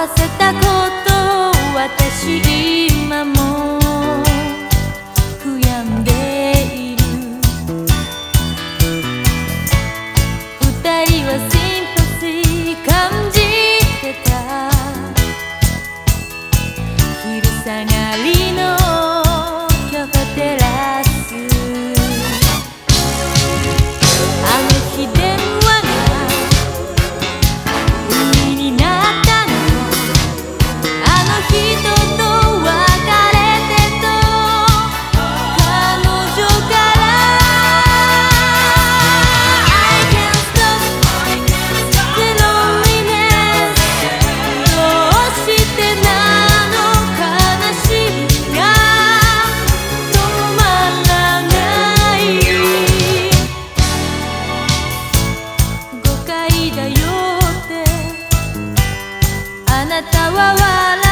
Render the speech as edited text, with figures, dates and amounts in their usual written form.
わせたこと私今も悔やんでいる。二人はシンパシー感じてた。昼下がりのカフェテラス、あの日電話が海になったの。あの人と別れてと彼女から I can't stop the loneliness どうしてなの悲しみが止まらない。誤解だよってあなたは笑